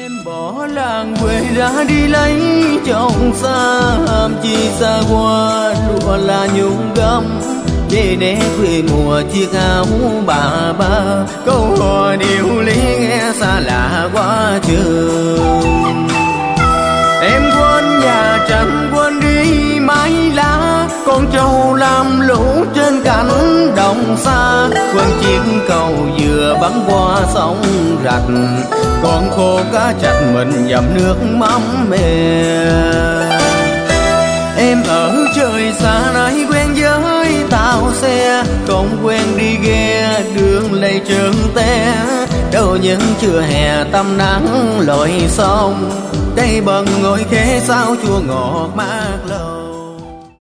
Em bỏ làng quê ra đi lấy chồng xa, chi xa qua lụa là nhung gấm để né quê mùa chiếc áo bà ba. Câu hò điệu lý nghe xa lạ quá chừng. Em quên nhà chẳng quên đi mái lá, con trâu làm lũ trên cánh đồng xa. Quên chiếc cầu vừa bắn qua sông rạch, con khô cá chạch mình dầm nước mắm mè. Em ở trời xa nay quen với tàu xe, không quen đi ghe đường lầy trơn té. Đâu những trưa hè tăm nắng lội sông, đây bần ngồi khế sao chua ngọt mát lòng.